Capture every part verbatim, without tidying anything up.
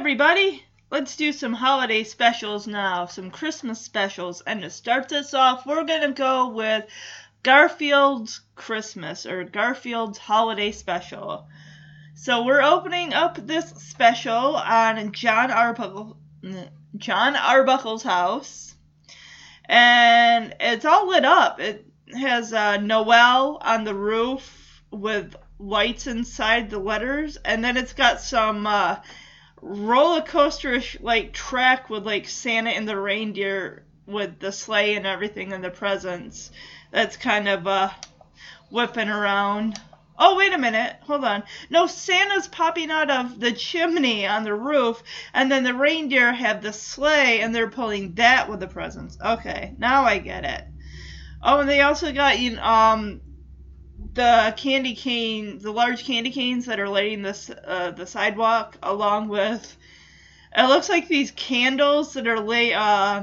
everybody, let's do some holiday specials now, some Christmas specials. And to start this off, we're going to go with Garfield's Christmas, or Garfield's Holiday Special. So we're opening up this special on John Arbuckle, John Arbuckle's house. And it's all lit up. It has uh, Noel on the roof with lights inside the letters. And then it's got some uh, roller coaster-ish like track with like Santa and the reindeer with the sleigh and everything and the presents. That's kind of uh, whipping around. Oh, wait a minute. Hold on. No, Santa's popping out of the chimney on the roof, and then the reindeer have the sleigh, and they're pulling that with the presents. Okay, now I get it. Oh, and they also got you know, um the candy cane, the large candy canes that are lighting this uh, the sidewalk, along with it looks like these candles that are lay. Uh,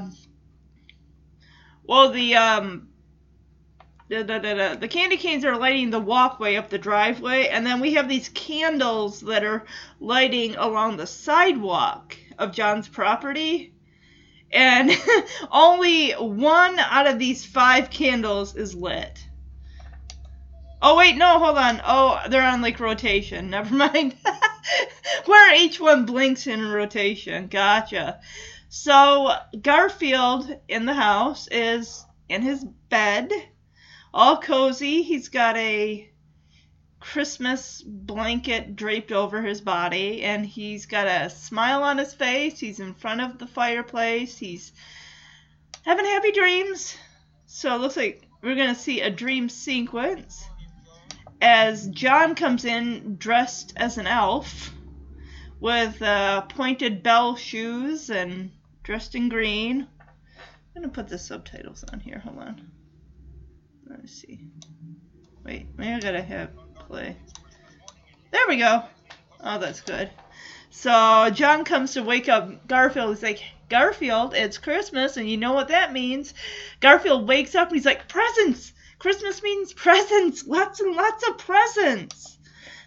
well, the um. The, the, the, the candy canes are lighting the walkway up the driveway, and then we have these candles that are lighting along the sidewalk of John's property, and only one out of these five candles is lit. Oh wait, no, hold on. Oh, they're on like rotation. Never mind. Where each one blinks in rotation. Gotcha. So Garfield in the house is in his bed, all cozy. He's got a Christmas blanket draped over his body, and he's got a smile on his face. He's in front of the fireplace. He's having happy dreams. So it looks like we're going to see a dream sequence as John comes in dressed as an elf with uh, pointed bell shoes and dressed in green. I'm going to put the subtitles on here. Hold on. Let me see. Wait, maybe I gotta have play. There we go. Oh, that's good. So John comes to wake up Garfield. He's like, Garfield, it's Christmas, and you know what that means. Garfield wakes up and he's like, presents! Christmas means presents! Lots and lots of presents!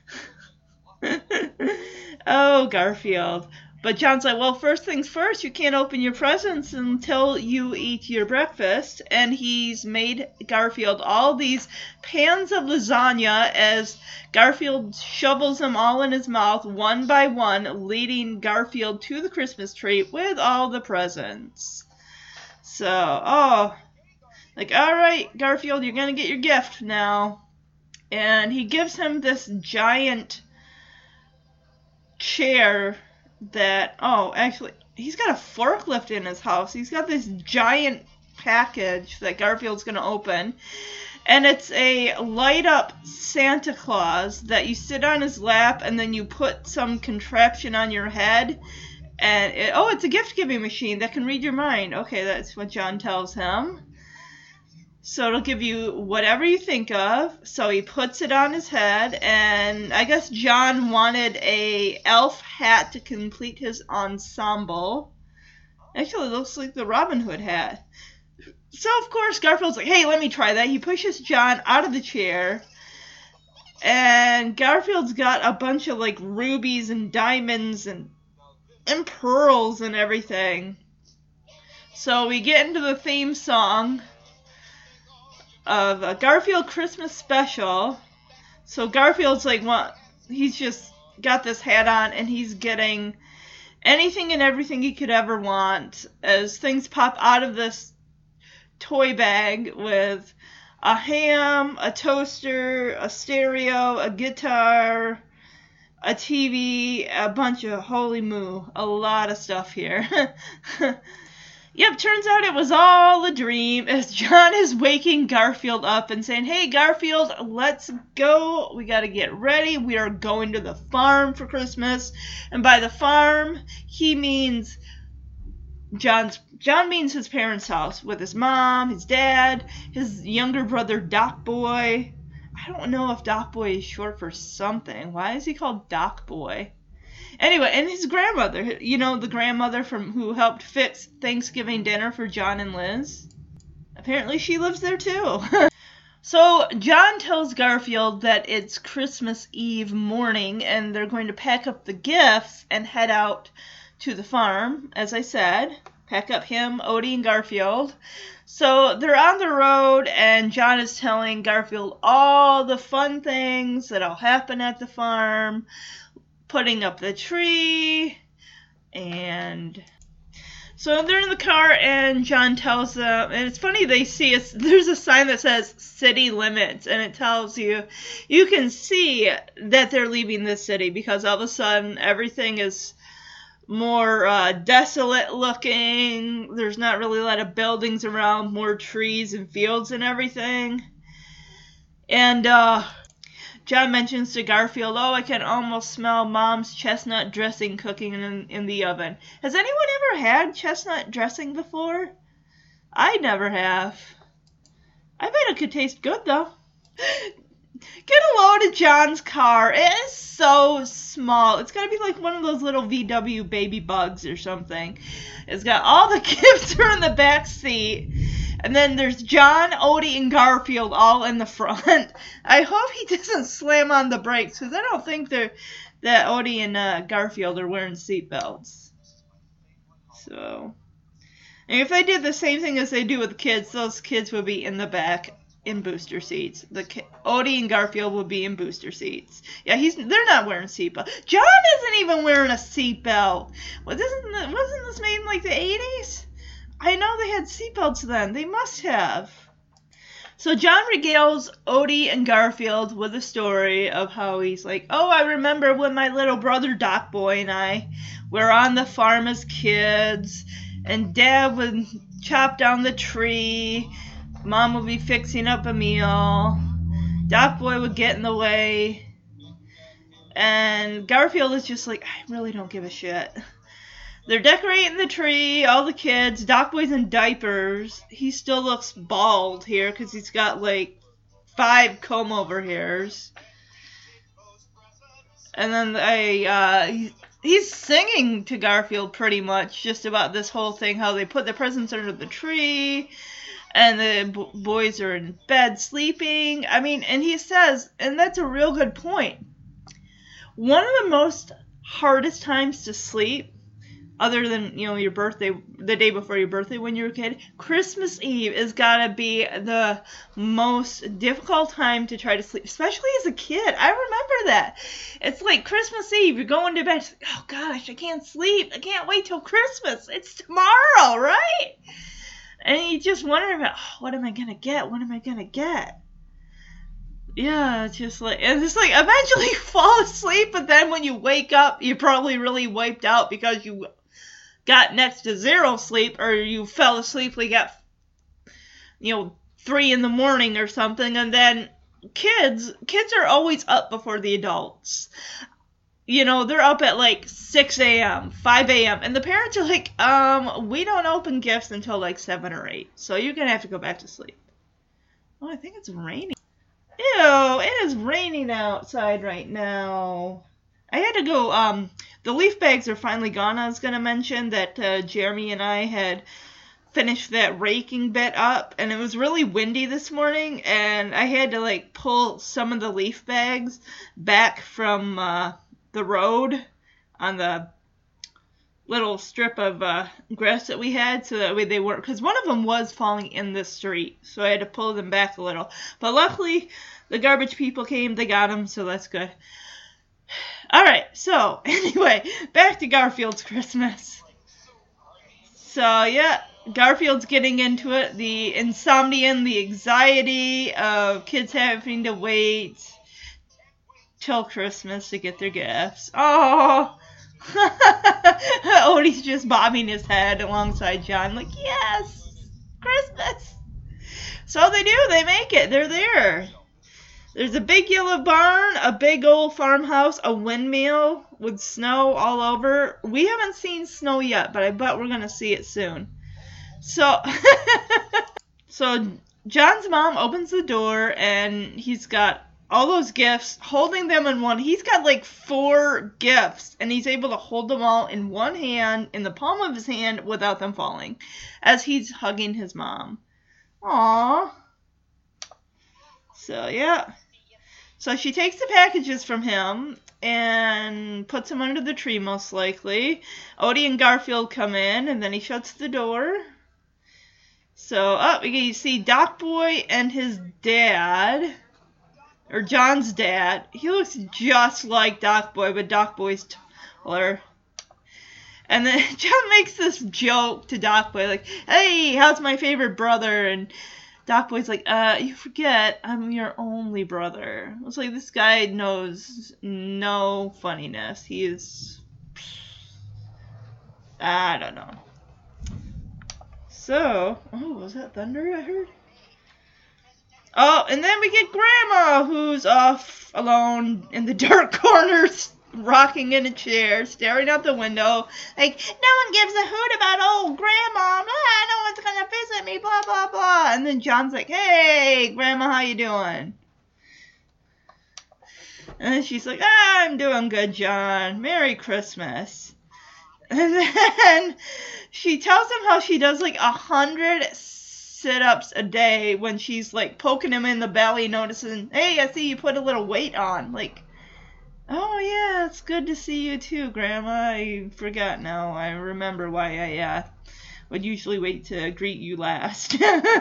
Oh, Garfield. But John's like, well, first things first, you can't open your presents until you eat your breakfast. And he's made Garfield all these pans of lasagna as Garfield shovels them all in his mouth one by one, leading Garfield to the Christmas tree with all the presents. So, oh, like, all right, Garfield, you're going to get your gift now. And he gives him this giant chair that, oh, actually, he's got a forklift in his house. He's got this giant package that Garfield's going to open. And it's a light-up Santa Claus that you sit on his lap and then you put some contraption on your head. And, it, oh, it's a gift-giving machine that can read your mind. Okay, that's what John tells him. So it'll give you whatever you think of. So he puts it on his head, and I guess John wanted a elf hat to complete his ensemble. Actually, it looks like the Robin Hood hat. So, of course, Garfield's like, hey, let me try that. He pushes John out of the chair, and Garfield's got a bunch of, like, rubies and diamonds and, and pearls and everything. So we get into the theme song of a Garfield Christmas special. So Garfield's like, what? He's just got this hat on, and he's getting anything and everything he could ever want as things pop out of this toy bag with a ham, a toaster, a stereo, a guitar, a T V, a bunch of holy moo, a lot of stuff here. Yep, turns out it was all a dream as John is waking Garfield up and saying, hey, Garfield, let's go. We got to get ready. We are going to the farm for Christmas. And by the farm, he means John's, John means his parents' house with his mom, his dad, his younger brother, Doc Boy. I don't know if Doc Boy is short for something. Why is he called Doc Boy? Anyway, and his grandmother, you know, the grandmother from who helped fix Thanksgiving dinner for John and Liz. Apparently she lives there too. So John tells Garfield that it's Christmas Eve morning and they're going to pack up the gifts and head out to the farm, as I said. Pack up him, Odie, and Garfield. So they're on the road, and John is telling Garfield all the fun things that'll happen at the farm, putting up the tree, and so they're in the car, and John tells them, and it's funny, they see, it's, there's a sign that says city limits, and it tells you, you can see that they're leaving the city, because all of a sudden, everything is more uh, desolate looking. There's not really a lot of buildings around, more trees and fields and everything. And uh, John mentions to Garfield, oh, I can almost smell Mom's chestnut dressing cooking in, in the oven. Has anyone ever had chestnut dressing before? I never have. I bet it could taste good, though. Get a load of John's car. It is so small. It's got to be like one of those little V W baby bugs or something. It's got all the kids are in the back seat. And then there's John, Odie, and Garfield all in the front. I hope he doesn't slam on the brakes, because I don't think they're, that Odie and uh, Garfield are wearing seatbelts. So, and if they did the same thing as they do with kids, those kids would be in the back in booster seats. The ki- Odie and Garfield will be in booster seats. Yeah, he's they're not wearing seatbelt. John isn't even wearing a seatbelt. Well, wasn't wasn't this made in like the eighties? I know they had seatbelts then. They must have. So John regales Odie and Garfield with a story of how he's like, oh, I remember when my little brother Doc Boy and I were on the farm as kids, and Dad would chop down the tree, Mom would be fixing up a meal, Doc Boy would get in the way, and Garfield is just like, I really don't give a shit. They're decorating the tree, all the kids. Doc Boy's in diapers. He still looks bald here because he's got like five comb-over hairs. And then they, uh, he's singing to Garfield pretty much just about this whole thing, how they put the presents under the tree, and the b- boys are in bed sleeping. I mean, and he says, and that's a real good point, one of the most hardest times to sleep, other than, you know, your birthday, the day before your birthday when you're a kid, Christmas Eve has got to be the most difficult time to try to sleep, especially as a kid. I remember that. It's like Christmas Eve, you're going to bed, it's like, oh gosh, I can't sleep. I can't wait till Christmas. It's tomorrow, right? And you just wonder about, oh, what am I going to get? What am I going to get? Yeah, it's just like, and it's like eventually you fall asleep, but then when you wake up, you're probably really wiped out because you got next to zero sleep, or you fell asleep, we got, you know, three in the morning or something, and then kids, kids are always up before the adults. You know, they're up at like six a.m., five a.m., and the parents are like, um, we don't open gifts until like seven or eight, so you're going to have to go back to sleep. Oh, I think it's raining. Ew, it is raining outside right now. I had to go, um, the leaf bags are finally gone. I was going to mention that uh, Jeremy and I had finished that raking bit up, and it was really windy this morning, and I had to, like, pull some of the leaf bags back from uh, the road on the little strip of uh, grass that we had, so that way they weren't, because one of them was falling in the street, so I had to pull them back a little. But luckily, the garbage people came, they got them, so that's good. Alright, so, anyway, back to Garfield's Christmas. So, yeah, Garfield's getting into it. The insomnia and the anxiety of kids having to wait till Christmas to get their gifts. Oh, Odie's just bobbing his head alongside John, like, yes, Christmas. So they do, they make it, they're there. There's a big yellow barn, a big old farmhouse, a windmill with snow all over. We haven't seen snow yet, but I bet we're going to see it soon. So, so John's mom opens the door, and he's got all those gifts, holding them in one. He's got like four gifts, and he's able to hold them all in one hand, in the palm of his hand, without them falling, as he's hugging his mom. Aww. So, yeah. So she takes the packages from him and puts them under the tree, most likely. Odie and Garfield come in, and then he shuts the door. So, up, oh, you see Doc Boy and his dad, or John's dad. He looks just like Doc Boy, but Doc Boy's taller. And then John makes this joke to Doc Boy, like, hey, how's my favorite brother? And Doc Boy's like, uh, you forget, I'm your only brother. It's like, this guy knows no funniness. He is, I don't know. So, oh, was that thunder I heard? Oh, and then we get Grandma, who's off alone in the dark corners, rocking in a chair, staring out the window, like, no one gives a hoot about old Grandma, ah, no one's gonna visit me, blah, blah, blah. And then John's like, hey, Grandma, how you doing? And then she's like, ah, I'm doing good, John. Merry Christmas. And then she tells him how she does like a hundred sit-ups a day when she's like poking him in the belly, noticing, hey, I see you put a little weight on. Like, oh yeah, it's good to see you too, Grandma. I forgot now. I remember why I uh, would usually wait to greet you last.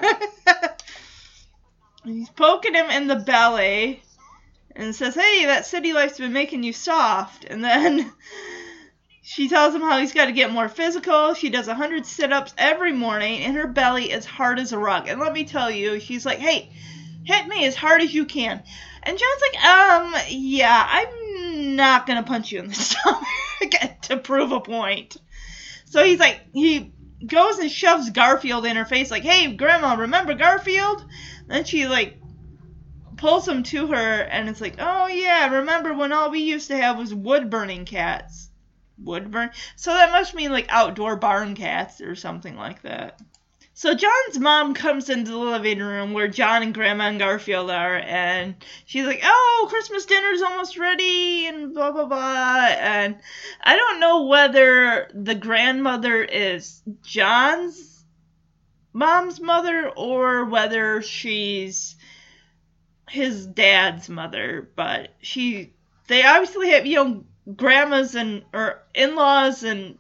He's poking him in the belly and says, hey, that city life's been making you soft. And then she tells him how he's got to get more physical. She does one hundred sit-ups every morning, and her belly is hard as a rock. And let me tell you, she's like, hey, hit me as hard as you can. And John's like, um, yeah, I'm not going to punch you in the stomach to prove a point. So he's like, he goes and shoves Garfield in her face, like, hey, Grandma, remember Garfield? Then she, like, pulls him to her, and it's like, oh, yeah, remember when all we used to have was wood-burning cats? Wood burn? So that must mean, like, outdoor barn cats or something like that. So John's mom comes into the living room where John and Grandma and Garfield are, and she's like, oh, Christmas dinner's almost ready, and blah, blah, blah. And I don't know whether the grandmother is John's mom's mother or whether she's his dad's mother, but she, they obviously have, you know, grandmas and, or in-laws and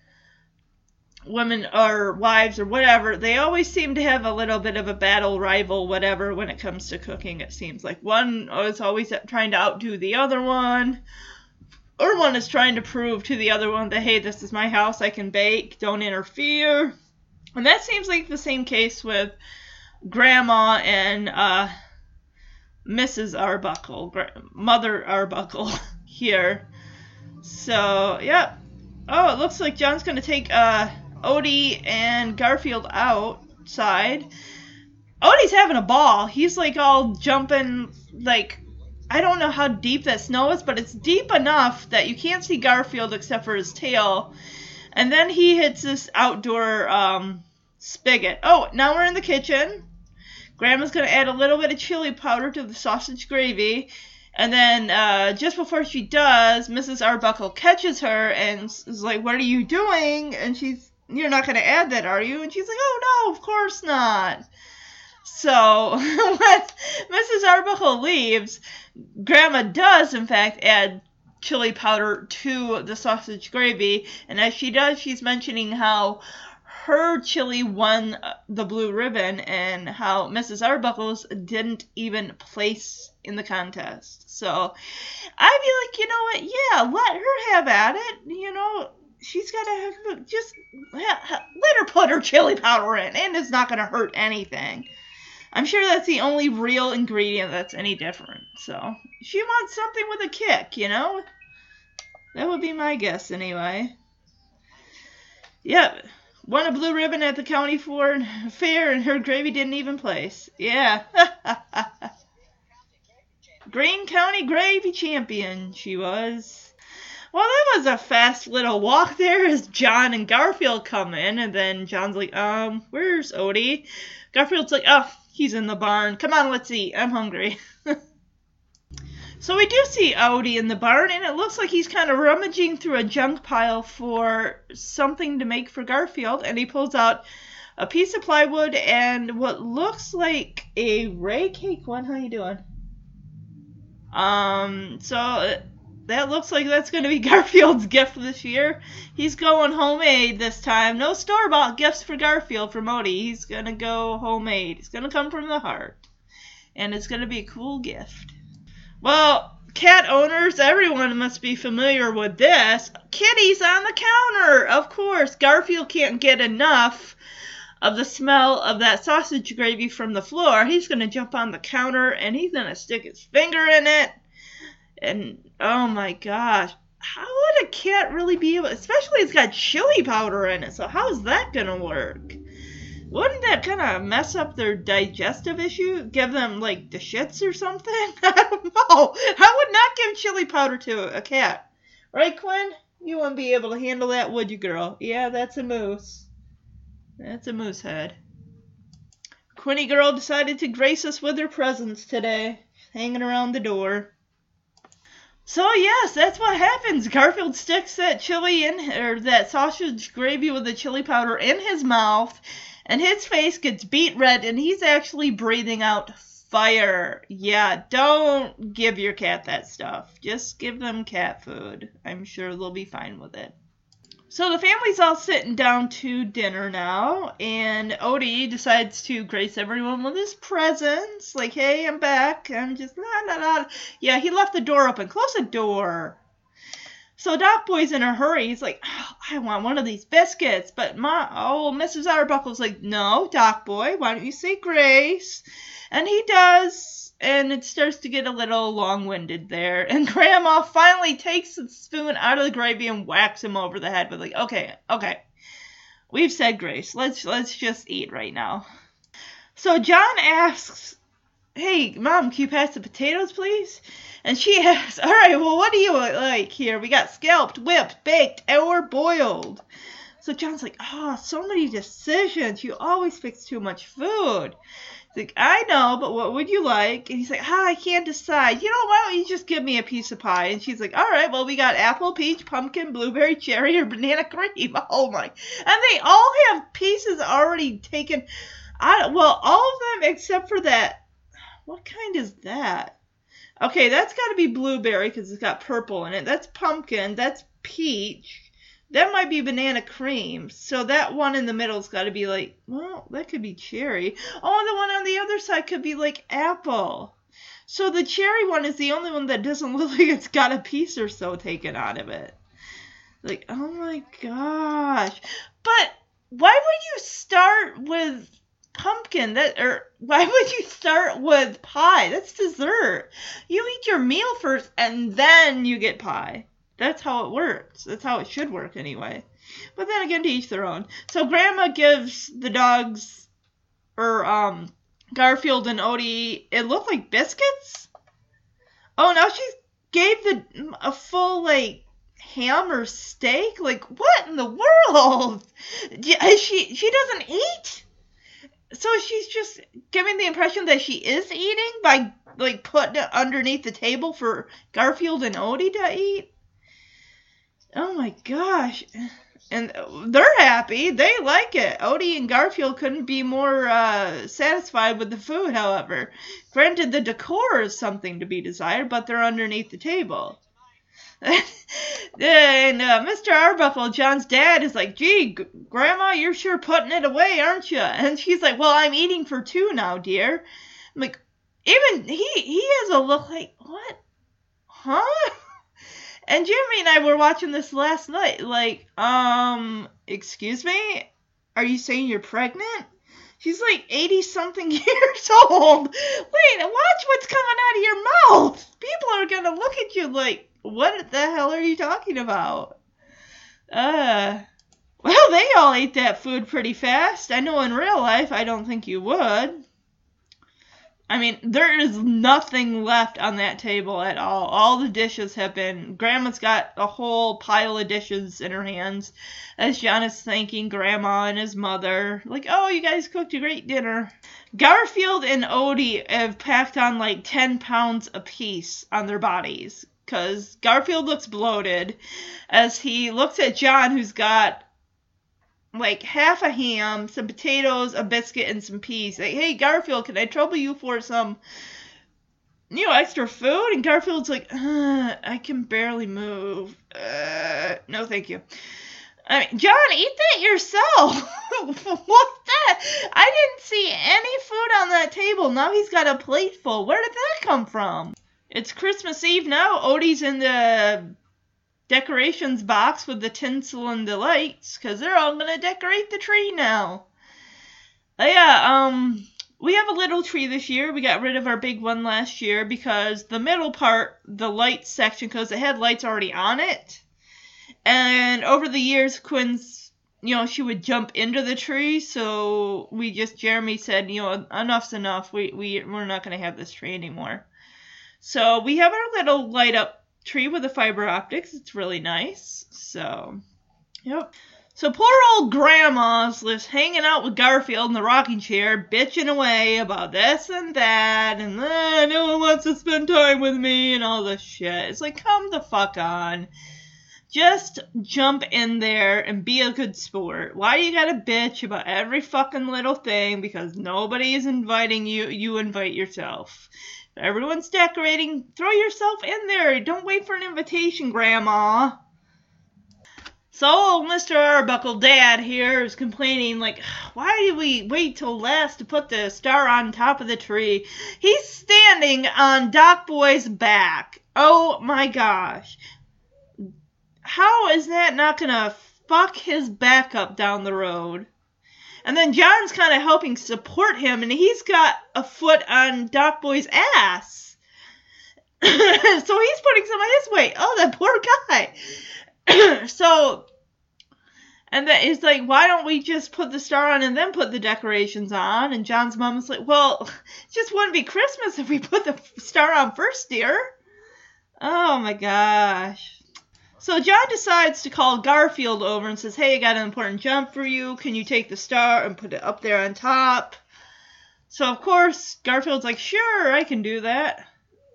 women or wives or whatever, they always seem to have a little bit of a battle, rival, whatever, when it comes to cooking, it seems like. One is always trying to outdo the other one, or one is trying to prove to the other one that, hey, this is my house, I can bake, don't interfere. And that seems like the same case with Grandma and uh, Missus Arbuckle, Mother Arbuckle here. So, yep. Oh, it looks like John's going to take uh, Odie and Garfield outside. Odie's having a ball. He's, like, all jumping, like, I don't know how deep that snow is, but it's deep enough that you can't see Garfield except for his tail. And then he hits this outdoor um, spigot. Oh, now we're in the kitchen. Grandma's going to add a little bit of chili powder to the sausage gravy. And then uh, just before she does, Missus Arbuckle catches her and is like, what are you doing? And she's, you're not going to add that, are you? And she's like, oh, no, of course not. So when Missus Arbuckle leaves, Grandma does, in fact, add chili powder to the sausage gravy. And as she does, she's mentioning how her chili won the blue ribbon and how Missus Arbuckle's didn't even place in the contest. So I'd be like, you know what? Yeah, let her have at it. You know, she's got to just let her put her chili powder in, and it's not going to hurt anything. I'm sure that's the only real ingredient that's any different. So she wants something with a kick, you know? That would be my guess anyway. Yep. Won a blue ribbon at the county fair, and her gravy didn't even place. Yeah. Greene County gravy champion, she was. Well, that was a fast little walk there as John and Garfield come in, and then John's like, um, where's Odie? Garfield's like, oh, he's in the barn. Come on, let's eat. I'm hungry. So we do see Odie in the barn, and it looks like he's kind of rummaging through a junk pile for something to make for Garfield, and he pulls out a piece of plywood and what looks like a Ray cake one. How you doing? Um, so uh, that looks like that's going to be Garfield's gift this year. He's going homemade this time. No store-bought gifts for Garfield from Odie. He's going to go homemade. It's going to come from the heart. And it's going to be a cool gift. Well, cat owners, everyone must be familiar with this. Kitties on the counter, of course. Garfield can't get enough of the smell of that sausage gravy from the floor. He's going to jump on the counter and he's going to stick his finger in it. And, oh my gosh, how would a cat really be able, especially it's got chili powder in it, so how's that going to work? Wouldn't that kind of mess up their digestive issue? Give them, like, the shits or something? I don't know. I would not give chili powder to a cat. Right, Quinn? You wouldn't be able to handle that, would you, girl? Yeah, that's a moose. That's a moose head. Quinny girl decided to grace us with her presence today. Hanging around the door. So, yes, that's what happens. Garfield sticks that chili in, or that sausage gravy with the chili powder in his mouth. And his face gets beet red, and he's actually breathing out fire. Yeah, don't give your cat that stuff. Just give them cat food. I'm sure they'll be fine with it. So the family's all sitting down to dinner now, and Odie decides to grace everyone with his presents. Like, hey, I'm back. I'm just, la, la, la. Yeah, he left the door open. Close the door. So Doc Boy's in a hurry. He's like, oh, I want one of these biscuits. But Ma, oh, Missus Arbuckle's like, no, Doc Boy, why don't you say grace? And he does, and it starts to get a little long-winded there. And Grandma finally takes the spoon out of the gravy and whacks him over the head with like, okay, okay, we've said grace. Let's let's just eat right now. So John asks, hey, Mom, can you pass the potatoes, please? And she asks, all right, well, what do you like here? We got scalped, whipped, baked, or boiled. So John's like, oh, so many decisions. You always fix too much food. He's like, I know, but what would you like? And he's like, ah, I can't decide. You know, why don't you just give me a piece of pie? And she's like, all right, well, we got apple, peach, pumpkin, blueberry, cherry, or banana cream. Oh, my. And they all have pieces already taken. I, well, all of them except for that. What kind is that? Okay, that's got to be blueberry because it's got purple in it. That's pumpkin. That's peach. That might be banana cream. So that one in the middle's got to be like, well, that could be cherry. Oh, and the one on the other side could be like apple. So the cherry one is the only one that doesn't look like it's got a piece or so taken out of it. Like, oh my gosh. But why would you start with pumpkin? That or why would you start with pie? That's dessert. You eat your meal first and then you get pie. That's how it works. That's how it should work anyway. But then again, to each their own. So Grandma gives the dogs, or um, Garfield and Odie, it looked like biscuits. Oh, now she gave the a full like ham or steak. Like, what in the world? She she doesn't eat. So she's just giving the impression that she is eating by, like, putting it underneath the table for Garfield and Odie to eat. Oh, my gosh. And they're happy. They like it. Odie and Garfield couldn't be more uh, satisfied with the food, however. Granted, the decor is something to be desired, but they're underneath the table. And uh, Mister Arbuckle, John's dad, is like, gee, G- Grandma, you're sure putting it away, aren't you? And she's like, well, I'm eating for two now, dear. I'm like, even he he has a look like, what? Huh? And Jeremy and I were watching this last night, like, um, excuse me? Are you saying you're pregnant? She's like eighty-something years old. Wait, watch what's coming out of your mouth. People are going to look at you like, what the hell are you talking about? Uh, well, they all ate that food pretty fast. I know in real life, I don't think you would. I mean, there is nothing left on that table at all. All the dishes have been... Grandma's got a whole pile of dishes in her hands as John is thanking Grandma and his mother. Like, oh, you guys cooked a great dinner. Garfield and Odie have packed on like ten pounds apiece on their bodies. Because Garfield looks bloated as he looks at John, who's got like half a ham, some potatoes, a biscuit, and some peas. Like, hey, Garfield, can I trouble you for some you know, extra food? And Garfield's like, uh, I can barely move. Uh, no, thank you. I mean, John, eat that yourself. What's that? I didn't see any food on that table. Now he's got a plate full. Where did that come from? It's Christmas Eve now. Odie's in the decorations box with the tinsel and the lights, because they're all going to decorate the tree now. Oh, yeah, um, we have a little tree this year. We got rid of our big one last year because the middle part, the lights section, because it had lights already on it. And over the years, Quinn's, you know, she would jump into the tree, so we just, Jeremy said, you know, enough's enough. We, we, we're not going to have this tree anymore. So we have our little light up tree with the fiber optics. It's really nice. So, yep. So poor old Grandma's lives hanging out with Garfield in the rocking chair, bitching away about this and that, and uh, no one wants to spend time with me, and all this shit. It's like, come the fuck on. Just jump in there and be a good sport. Why do you gotta bitch about every fucking little thing? Because nobody is inviting you, you invite yourself. If everyone's decorating, throw yourself in there. Don't wait for an invitation, Grandma. So, Mister Arbuckle Dad here is complaining, like, why did we wait till last to put the star on top of the tree? He's standing on Doc Boy's back. Oh my gosh. How is that not gonna fuck his back up down the road? And then John's kind of helping support him, and he's got a foot on Doc Boy's ass. So he's putting some of his weight. Oh, that poor guy. So, and then he's like, why don't we just put the star on and then put the decorations on? And John's mom is like, well, it just wouldn't be Christmas if we put the star on first, dear. Oh my gosh. So John decides to call Garfield over and says, hey, I got an important job for you. Can you take the star and put it up there on top? So, of course, Garfield's like, sure, I can do that.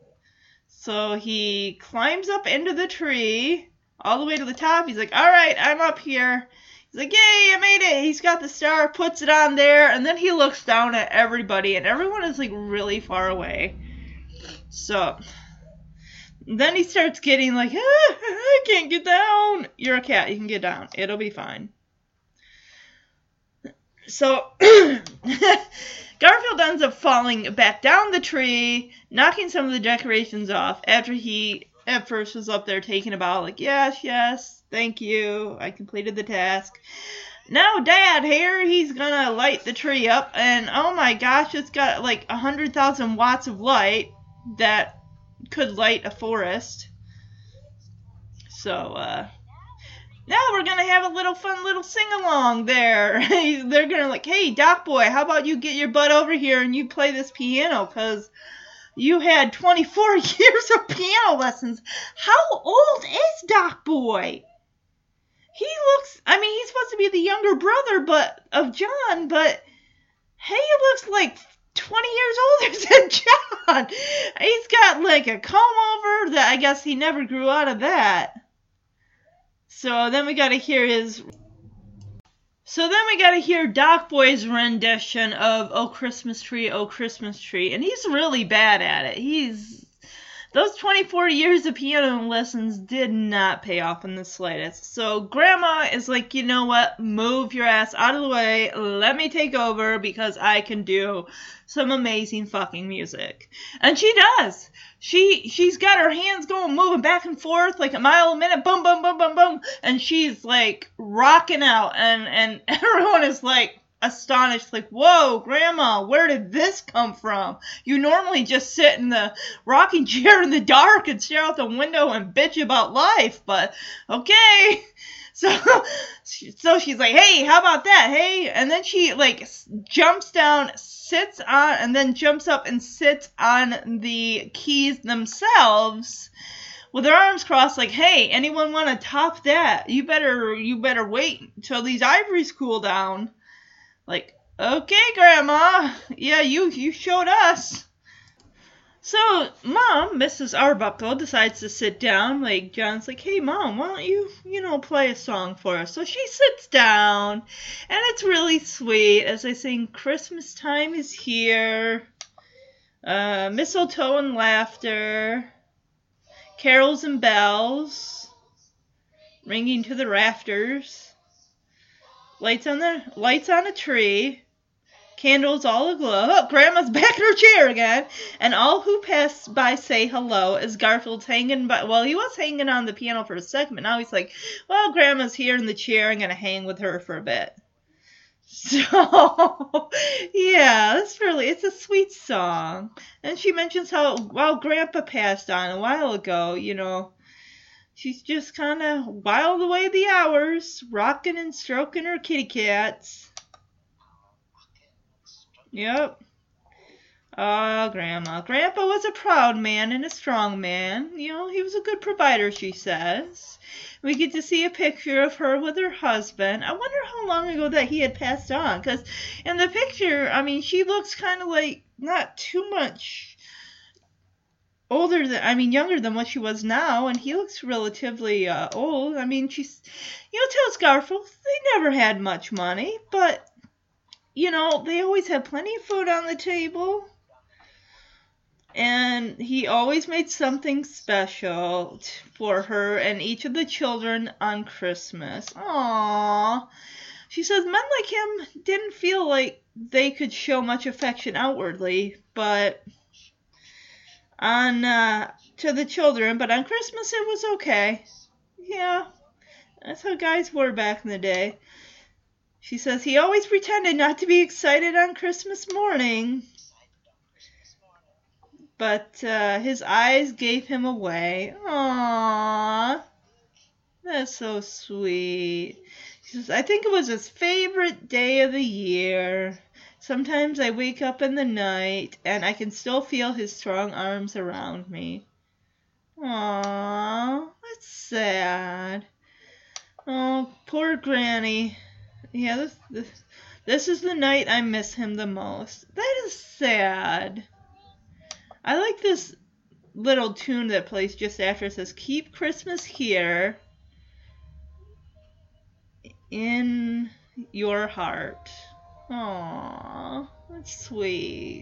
So he climbs up into the tree, all the way to the top. He's like, all right, I'm up here. He's like, yay, I made it. He's got the star, puts it on there, and then he looks down at everybody, and everyone is, like, really far away. So then he starts getting like, ah, I can't get down. You're a cat. You can get down. It'll be fine. So Garfield ends up falling back down the tree, knocking some of the decorations off after he at first was up there taking a bow, like, yes, yes, thank you. I completed the task. Now Dad here, he's gonna light the tree up, and oh my gosh, it's got like one hundred thousand watts of light that could light a forest. So, uh, now we're gonna have a little fun little sing-along there. They're gonna like, hey, Doc Boy, how about you get your butt over here and you play this piano, because you had twenty-four years of piano lessons. How old is Doc Boy? He looks, I mean, he's supposed to be the younger brother but of John, but hey, he looks like twenty years older than John. He's got like a comb over that I guess he never grew out of that. So then we gotta hear his... So then we gotta hear Doc Boy's rendition of Oh Christmas Tree, Oh Christmas Tree. And he's really bad at it. He's... Those twenty-four years of piano lessons did not pay off in the slightest. So Grandma is like, you know what? Move your ass out of the way. Let me take over because I can do some amazing fucking music. And she does. She, she's got her hands going, moving back and forth like a mile a minute. Boom, boom, boom, boom, boom. And she's like rocking out. And, and everyone is like, astonished, like, whoa, Grandma, where did this come from? You normally just sit in the rocking chair in the dark and stare out the window and bitch about life, but okay. So, so she's like, hey, how about that, hey? And then she, like, jumps down, sits on, and then jumps up and sits on the keys themselves with her arms crossed, like, hey, anyone want to top that? You better, you better wait until these ivories cool down. Like, okay, Grandma. Yeah, you you showed us. So, Mom, Missus Arbuckle, decides to sit down. Like, John's like, hey, Mom, why don't you, you know, play a song for us? So she sits down, and it's really sweet as I sing, Christmas time is here. Uh, mistletoe and laughter. Carols and bells. Ringing to the rafters. Lights on the lights on a tree. Candles all aglow. Oh, Grandma's back in her chair again. And all who pass by say hello as Garfield's hanging by. Well, he was hanging on the piano for a second, but now he's like, well, Grandma's here in the chair. I'm going to hang with her for a bit. So, yeah, that's really, it's a sweet song. And she mentions how, while Grandpa passed on a while ago, you know, she's just kind of whiled away the hours, rocking and stroking her kitty cats. Yep. Oh, Grandma. Grandpa was a proud man and a strong man. You know, he was a good provider, she says. We get to see a picture of her with her husband. I wonder how long ago that he had passed on. Because in the picture, I mean, she looks kind of like not too much older than, I mean, younger than what she was now. And he looks relatively uh, old. I mean, she's, you know, tells Garfield they never had much money. But, you know, they always had plenty of food on the table. And he always made something special t- for her and each of the children on Christmas. Aww. She says men like him didn't feel like they could show much affection outwardly, but on uh, to the children, but on Christmas it was okay. Yeah, that's how guys were back in the day. She says he always pretended not to be excited on Christmas morning. But uh, his eyes gave him away. Aww. That's so sweet. She says, I think it was his favorite day of the year. Sometimes I wake up in the night and I can still feel his strong arms around me. Aww. That's sad. Oh, poor Granny. Yeah, this, this, this is the night I miss him the most. That is sad. I like this little tune that plays just after. It says, keep Christmas here in your heart. Aww, that's sweet.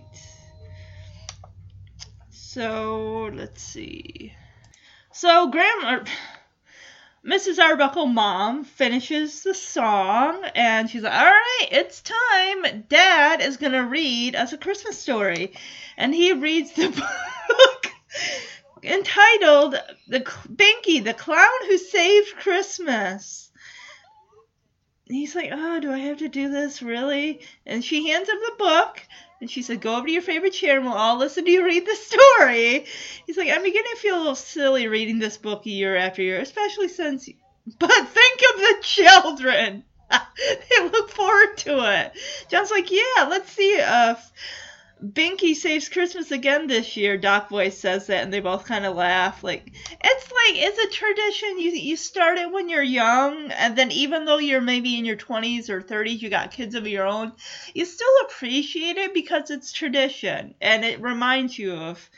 So, let's see. So, Grandma, Missus Arbuckle Mom finishes the song, and she's like, all right, it's time. Dad is going to read us a Christmas story. And he reads the book entitled the Binky, the Clown Who Saved Christmas. He's like, oh, do I have to do this, really? And she hands him the book, and she said, go over to your favorite chair, and we'll all listen to you read the story. He's like, I'm beginning to feel a little silly reading this book year after year, especially since... But think of the children. They look forward to it. John's like, yeah, let's see if Binky saves Christmas again this year. Doc Boy says that, and they both kind of laugh. Like, it's like, it's a tradition. You you start it when you're young, and then even though you're maybe in your twenties or thirties, you got kids of your own, you still appreciate it because it's tradition, and it reminds you of...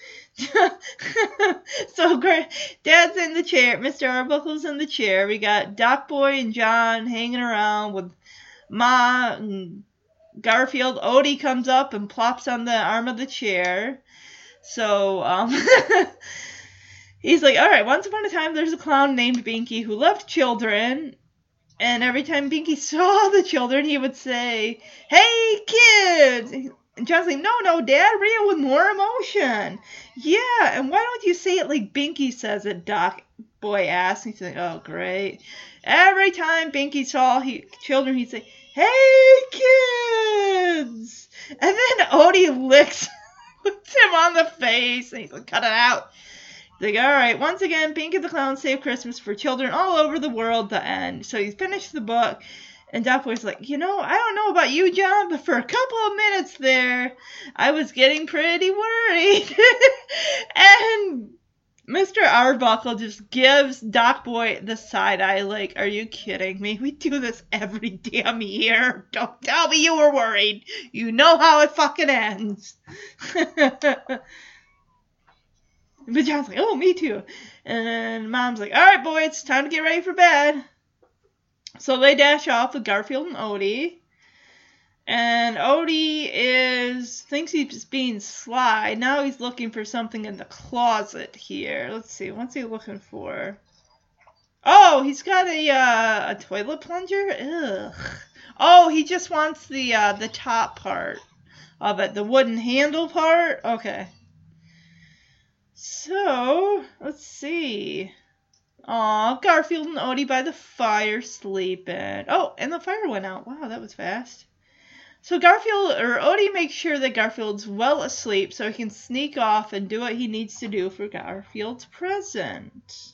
So Dad's in the chair, Mister Arbuckle's in the chair. We got Doc Boy and John hanging around with Ma and Garfield. Odie comes up and plops on the arm of the chair. So um, he's like, all right, once upon a time there's a clown named Binky who loved children. And every time Binky saw the children, he would say, hey, kids! And John's like, no, no, Dad, read it with more emotion. Yeah, and why don't you say it like Binky says it, Doc Boy asks. He's like, oh, great. Every time Binky saw he, children, he'd say, hey, kids! And then Odie licks, licks him on the face, and he's like, cut it out. He's like, all right, once again, Binky the Clown saved Christmas for children all over the world, the end. So he's finished the book. And Doc Boy's like, you know, I don't know about you, John, but for a couple of minutes there, I was getting pretty worried. And Mister Arbuckle just gives Doc Boy the side eye, like, are you kidding me? We do this every damn year. Don't tell me you were worried. You know how it fucking ends. But John's like, oh, me too. And Mom's like, all right, boy, it's time to get ready for bed. So they dash off with Garfield and Odie. And Odie is thinks he's being sly. Now he's looking for something in the closet here. Let's see, what's he looking for? Oh, he's got a uh, a toilet plunger? Ugh. Oh, he just wants the uh, the top part of it, the wooden handle part? Okay. So, let's see. Aw, Garfield and Odie by the fire sleeping. Oh, and the fire went out. Wow, that was fast. So Garfield, or Odie makes sure that Garfield's well asleep so he can sneak off and do what he needs to do for Garfield's present.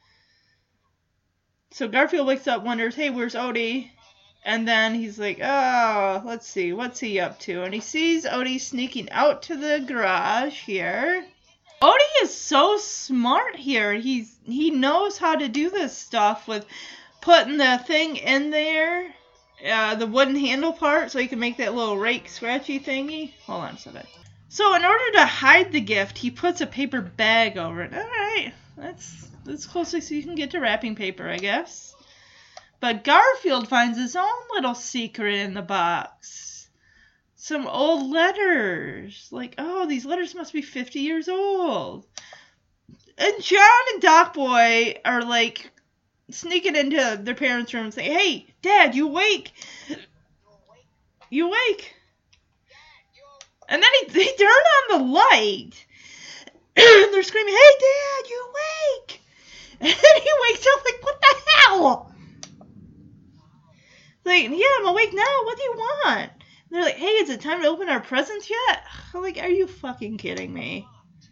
So Garfield wakes up, wonders, hey, where's Odie? And then he's like, oh, let's see, what's he up to? And he sees Odie sneaking out to the garage here. Odie is so smart here. He's he knows how to do this stuff with putting the thing in there, uh, the wooden handle part, so he can make that little rake scratchy thingy. Hold on a second. So in order to hide the gift, he puts a paper bag over it. All right, that's that's close as you can get to wrapping paper, I guess. But Garfield finds his own little secret in the box. Some old letters. Like, oh, these letters must be fifty years old. And John and Doc Boy are like sneaking into their parents' room and saying, hey, Dad, you awake? You awake? And then he, they turn on the light. And they're screaming, hey, Dad, you awake? And then he wakes up like, what the hell? Like, yeah, I'm awake now. What do you want? And they're like, hey, is it time to open our presents yet? I'm like, are you fucking kidding me?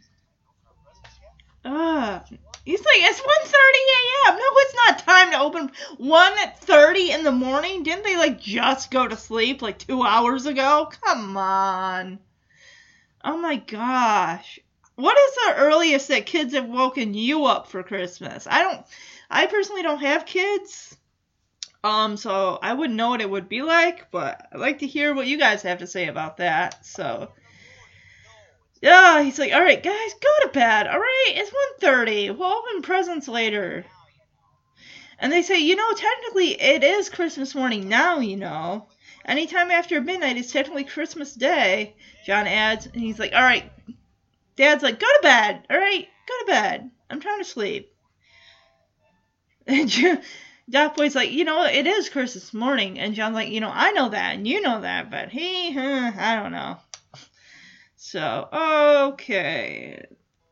Ugh. He's like, it's one thirty a.m. No, it's not time to open. one thirty in the morning? Didn't they, like, just go to sleep, like, two hours ago? Come on. Oh, my gosh. What is the earliest that kids have woken you up for Christmas? I don't, I personally don't have kids. Um, so I wouldn't know what it would be like, but I'd like to hear what you guys have to say about that. So, yeah, he's like, all right, guys, go to bed. All right, it's one thirty. We'll open presents later. And they say, you know, technically it is Christmas morning now, you know. Anytime after midnight is technically Christmas Day, John adds. And he's like, all right. Dad's like, go to bed. All right, go to bed. I'm trying to sleep. And John, Doc Boy's like, you know, it is Christmas morning. And John's like, you know, I know that, and you know that, but he, huh, I don't know. So, okay.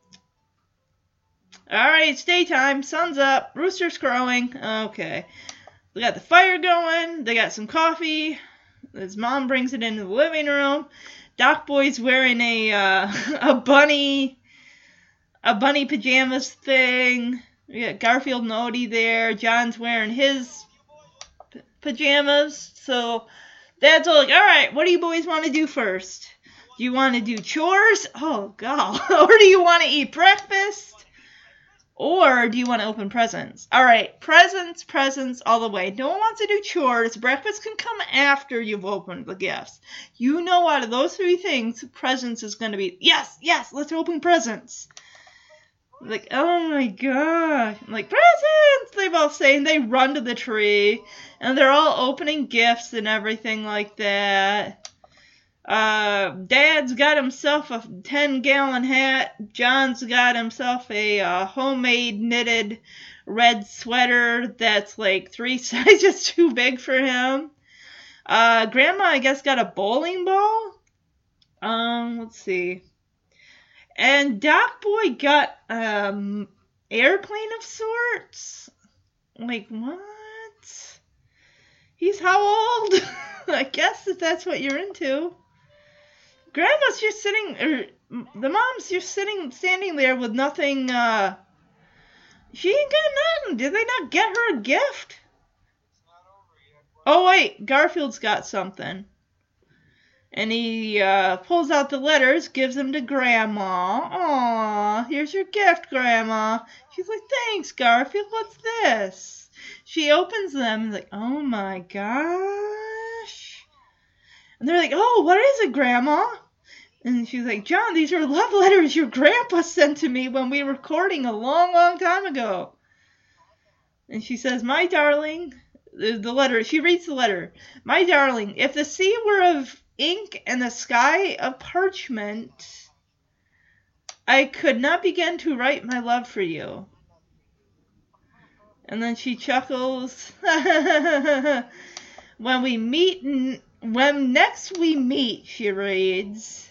Alright, it's daytime, sun's up, rooster's crowing. Okay. We got the fire going, they got some coffee. His mom brings it into the living room. Doc Boy's wearing a, uh, a bunny, a bunny pajamas thing. We got Garfield and Odie there. John's wearing his p- pajamas. So Dad's all like, all right, what do you boys want to do first? Do you want to do chores? Oh, God. Or do you want to eat breakfast? Or do you want to open presents? All right, presents, presents all the way. No one wants to do chores. Breakfast can come after you've opened the gifts. You know out of those three things, presents is going to be, yes, yes, let's open presents. Like, oh my gosh. I'm like, presents! They both say, and they run to the tree. And they're all opening gifts and everything like that. Uh, Dad's got himself a ten-gallon hat. John's got himself a uh, homemade knitted red sweater that's like three sizes too big for him. Uh, Grandma, I guess, got a bowling ball. Um, let's see. And Doc Boy got um airplane of sorts. Like, what? He's how old? I guess that that's what you're into. Grandma's just sitting, or the mom's just sitting, standing there with nothing, uh, she ain't got nothing. Did they not get her a gift? Oh, wait, Garfield's got something. And he, uh, pulls out the letters, gives them to Grandma. Aw, here's your gift, Grandma. She's like, thanks, Garfield, what's this? She opens them, and like, oh my gosh. And they're like, oh, what is it, Grandma? And she's like, John, these are love letters your grandpa sent to me when we were courting a long, long time ago. And she says, my darling, the, the letter. She reads the letter. My darling, if the sea were of ink and the sky of parchment, I could not begin to write my love for you. And then she chuckles. When we meet, when next we meet, she reads.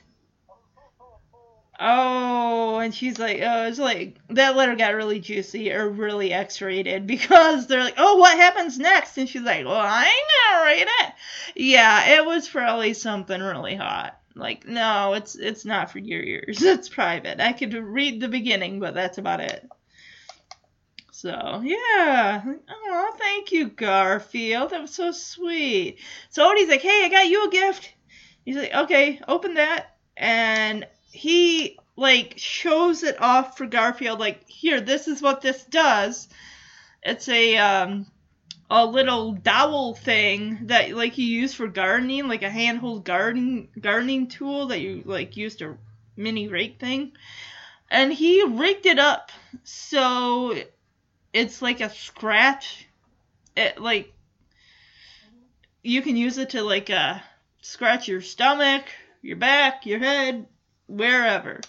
Oh, and she's like, oh, it's like, that letter got really juicy or really X-rated because they're like, oh, what happens next? And she's like, well, I ain't gonna read it. Yeah, it was probably something really hot. Like, no, it's it's not for your ears. It's private. I could read the beginning, but that's about it. So, yeah. Oh, thank you, Garfield. That was so sweet. So Odie's like, hey, I got you a gift. He's like, okay, open that. And he, like, shows it off for Garfield. Like, here, this is what this does. It's a, um, a little dowel thing that, like, you use for gardening. Like a handheld gardening, gardening tool that you, like, use to mini rake thing. And he rigged it up so it's like a scratch. It, like, you can use it to, like, uh, scratch your stomach, your back, your head, wherever.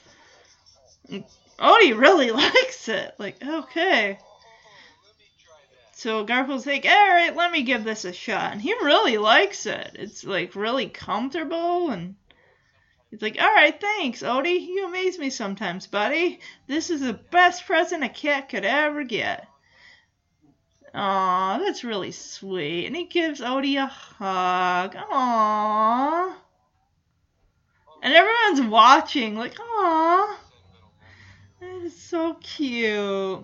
Odie really likes it. Like, okay. So Garfield's like, alright, let me give this a shot. And he really likes it. It's, like, really comfortable, and he's like, alright, thanks, Odie. You amaze me sometimes, buddy. This is the best present a cat could ever get. Aw, that's really sweet. And he gives Odie a hug. Aww. And everyone's watching, like, aww. That is so cute.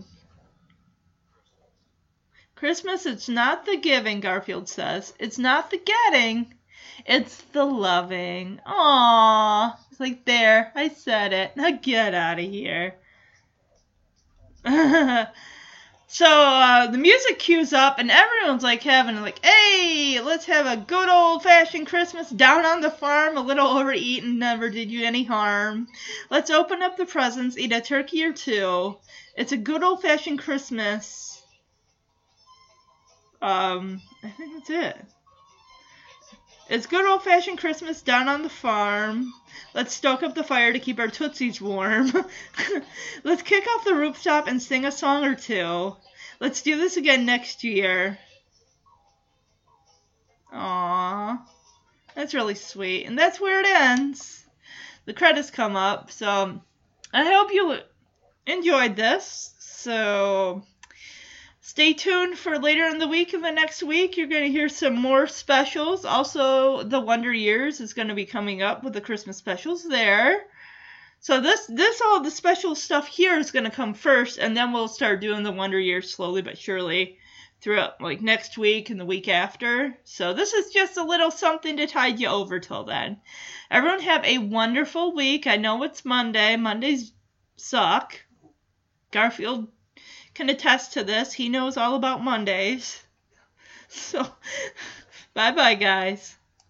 Christmas, it's not the giving, Garfield says. It's not the getting. It's the loving. Aww. It's like, there, I said it. Now get out of here. So, uh, the music cues up, and everyone's, like, having, like, hey, let's have a good old-fashioned Christmas down on the farm. A little overeaten never did you any harm. Let's open up the presents, eat a turkey or two. It's a good old-fashioned Christmas. Um, I think that's it. It's good old-fashioned Christmas down on the farm. Let's stoke up the fire to keep our tootsies warm. Let's kick off the rooftop and sing a song or two. Let's do this again next year. Aww. That's really sweet. And that's where it ends. The credits come up. So, I hope you enjoyed this. So, stay tuned for later in the week and the next week. You're going to hear some more specials. Also, the Wonder Years is going to be coming up with the Christmas specials there. So this, this all the special stuff here is going to come first, and then we'll start doing the Wonder Years slowly but surely throughout, like, next week and the week after. So this is just a little something to tide you over till then. Everyone have a wonderful week. I know it's Monday. Mondays suck. Garfield can attest to this. He knows all about Mondays. So, bye-bye, guys.